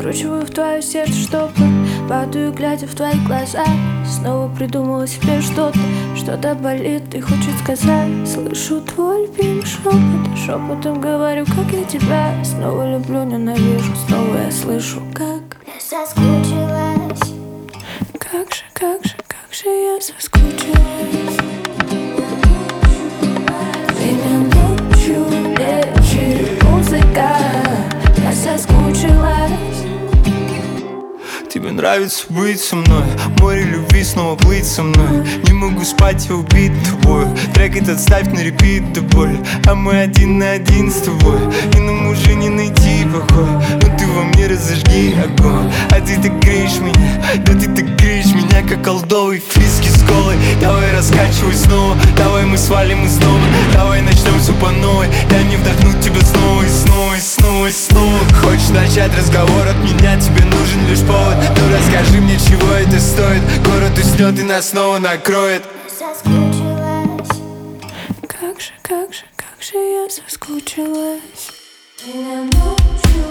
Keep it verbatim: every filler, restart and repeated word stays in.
Закручиваю в твое сердце штопор, падаю, глядя в твои глаза. Снова придумала себе что-то, что-то болит и хочет сказать. Слышу твой любимый шепот, шепотом говорю, как я тебя снова люблю, ненавижу. Снова я слышу, как я соскучилась. Как же, как же, как же я соскучилась. Меня ночью лечит музыка, я соскучилась. Тебе нравится быть со мной, море любви снова плыть со мной. Не могу спать, я убит тобой. Трек этот ставь на репит до боли, а мы один на один с тобой. И нам уже не найти покой, но ты во мне разожги огонь. А ты так греешь меня, да ты так греешь меня, как олдовый виски с колой. Давай раскачивай снова, давай мы свалим и снова. Давай начнем все по новой, дай мне вдохнуть тебя снова и снова и снова и снова. Хочешь начать разговор от меня, тебе нужен лишь повод. Ну расскажи мне, чего это стоит. Город уснет и нас снова накроет. Соскучилась. Как же, как же, как же я соскучилась. Меня ночью